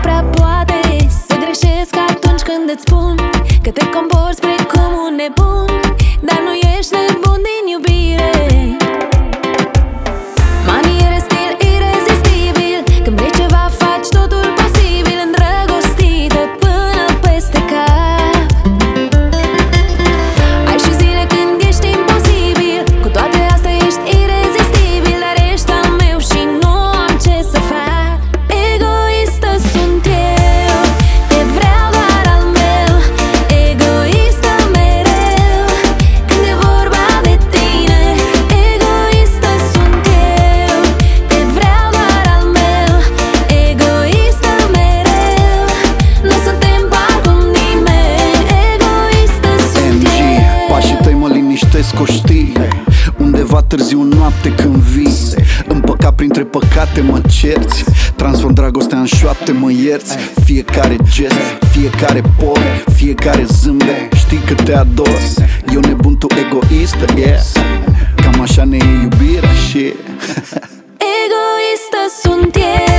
prea poate să greșesc atunci când îți spun că te comporți precum un nebun, dar nu ești nebun din iubire. Maniere, stil irezistibil, când vrei ceva faci totul posibil, îndrăgostită până peste cap. Ai și zile când ești imposibil, cu toate astea ești irezistibil, dar ești al meu și nu am ce să fac. Egoistă sunt eu, te vreau doar al meu, egoistă mereu când e vorba de tine. Egoistă sunt eu, te vreau doar al meu, egoistă mereu, nu o să te împart cu nimeni. Egoistă sunt eu. Pașii tăi mă liniștesc, o știi. Undeva târziu noapte când vii, împăcat printre păcate mă cerți, transform dragostea în șoapte, mă ierți. Fiecare gest, fiecare por, fiecare zâmbet, știi că te ador. Eu nebun, tu egoistă, yeah. Cam așa ne e iubirea și Egoistă sunt eu.